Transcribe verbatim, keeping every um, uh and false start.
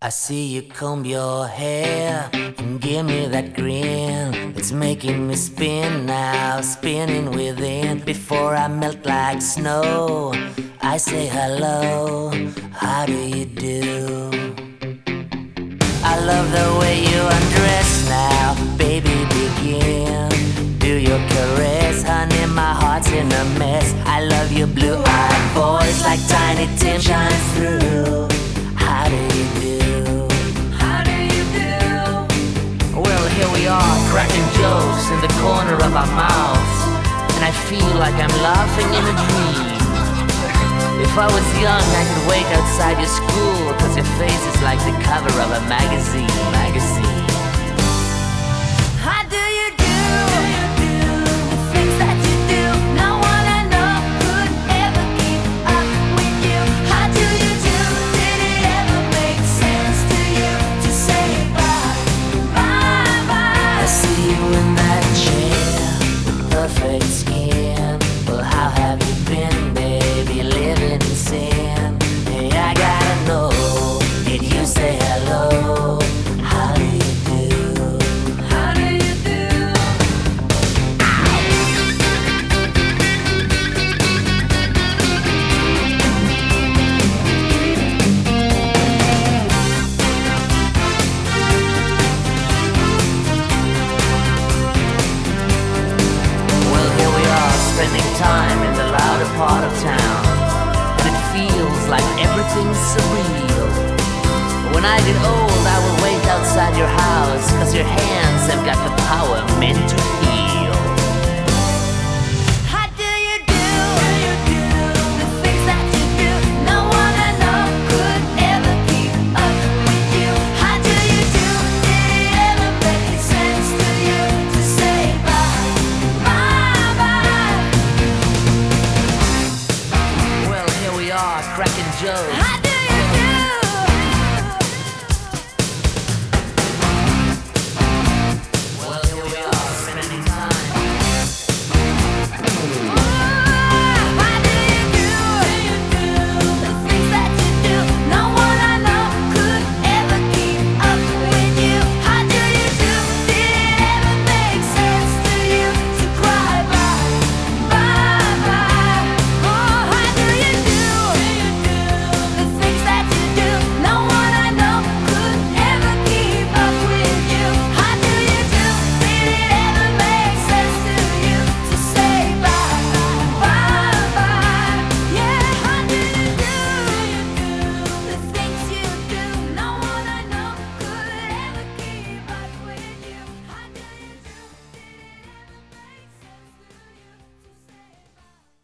I see you comb your hair and give me that grin. It's making me spin now, spinning within. Before I melt like snow, I say hello, how do you do? I love the way you undress now, baby begin. Do your caress, honey, my heart's in a mess. I love your blue-eyed voice like Tiny Tim shines through. How do you do? Here we are, cracking jokes in the corner of our mouths, and I feel like I'm laughing in a dream. If I was young, I could wait outside your school, cause your face is like the cover of a magazine, magazine. How do you do? The things that you do, no one I know could ever keep up with you. How do you do? Did it ever make sense to you to say bye, bye, bye? I see you in that chair with perfect skin. Well, how have you been, baby, living in sin? Hey, I gotta know, did you say hello? How do you do? How do you do? Well, here we are, spending time in the louder part of town, and it feels like everything's surreal. When I get old, I will wait outside your house, cause your hand